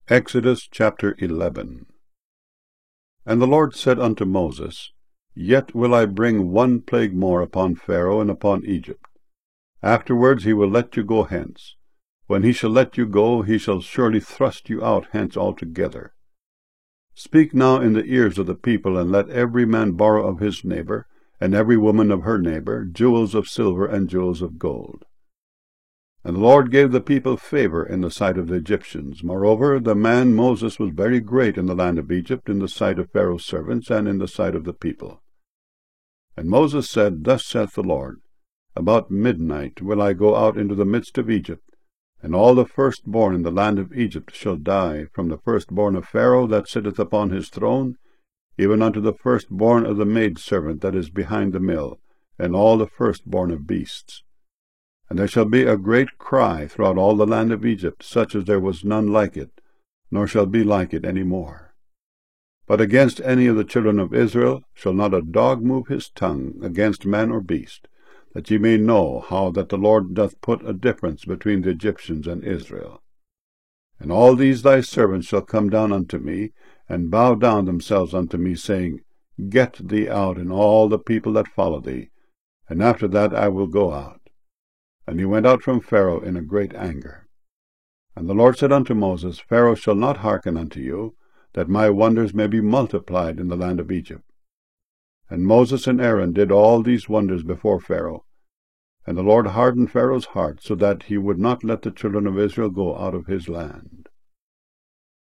Exodus chapter 11. And the Lord said unto Moses, Yet will I bring one plague more upon Pharaoh and upon Egypt. Afterwards he will let you go hence. When he shall let you go, he shall surely thrust you out hence altogether. Speak now in the ears of the people, and let every man borrow of his neighbor, and every woman of her neighbor, jewels of silver and jewels of gold. And the Lord gave the people favor in the sight of the Egyptians. Moreover, the man Moses was very great in the land of Egypt, in the sight of Pharaoh's servants, and in the sight of the people. And Moses said, Thus saith the Lord, About midnight will I go out into the midst of Egypt, and all the firstborn in the land of Egypt shall die, from the firstborn of Pharaoh that sitteth upon his throne, even unto the firstborn of the maidservant that is behind the mill, and all the firstborn of beasts. And there shall be a great cry throughout all the land of Egypt, such as there was none like it, nor shall be like it any more. But against any of the children of Israel shall not a dog move his tongue against man or beast, that ye may know how that the Lord doth put a difference between the Egyptians and Israel. And all these thy servants shall come down unto me, and bow down themselves unto me, saying, Get thee out, and all the people that follow thee, and after that I will go out. And he went out from Pharaoh in a great anger. And the Lord said unto Moses, Pharaoh shall not hearken unto you, that my wonders may be multiplied in the land of Egypt. And Moses and Aaron did all these wonders before Pharaoh. And the Lord hardened Pharaoh's heart, so that he would not let the children of Israel go out of his land.